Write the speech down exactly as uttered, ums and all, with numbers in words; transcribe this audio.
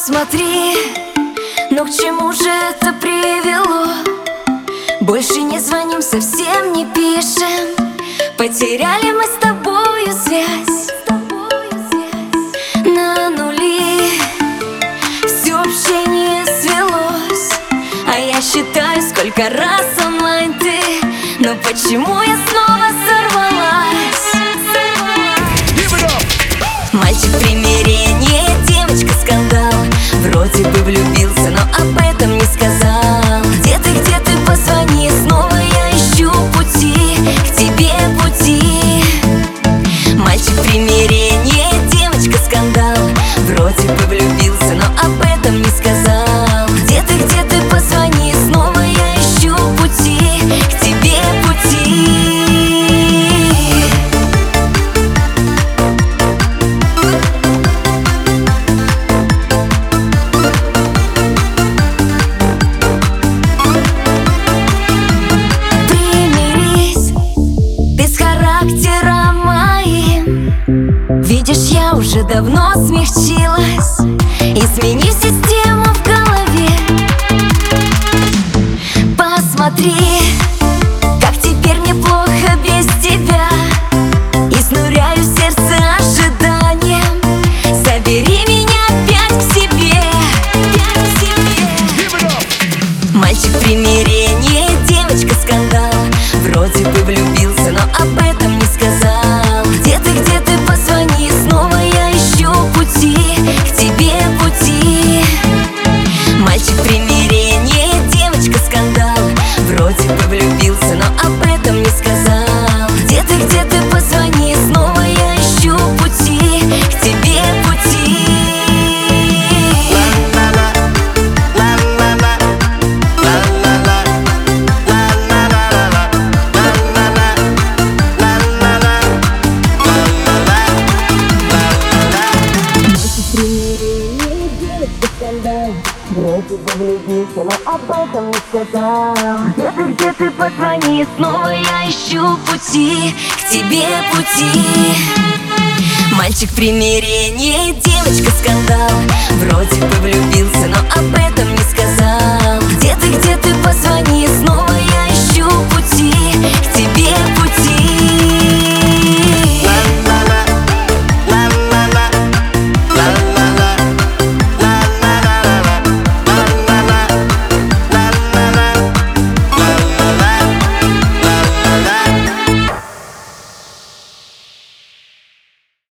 Посмотри, но к чему же это привело? Больше не звоним, совсем не пишем. Потеряли мы с тобою связь на нули. Все общение свелось, а я считаю, сколько раз онлайн ты. Но почему я снова сорвалась? Мальчик примирение, девочка скандал. Вроде бы влюбился, но об этом не сказал. Где ты, где ты, позвони, снова я ищу пути к тебе, пути. Мальчик примирение, девочка скандал. Вроде бы влюбился, но об этом не сказал. Где ты, где ты, позвони, снова я ищу пути к тебе, пути. Видишь, я уже давно смягчилась и сменив систему в голове. Посмотри, как теперь мне плохо без тебя. Изнуряю сердце ожиданием. Забери меня опять к себе, опять к себе. Мальчик примирение, девочка скандал. Вроде бы влюбился, но об этом не сказал. Где ты, где ты, позвони, снова я ищу пути к тебе, пути. Мальчик примирение, девочка скандал. Вроде бы влюбился, но об этом не сказал. Где ты, где ты, позвони, снова я ищу пути к тебе, пути. Вроде бы влюбился, но об этом не сказал. Где ты, где ты, позвони, снова я ищу пути к тебе, пути. Мальчик примирение, девочка скандал. Вроде бы влюбился, но об этом не сказал. Где ты, где ты, позвони, снова я ищу пути к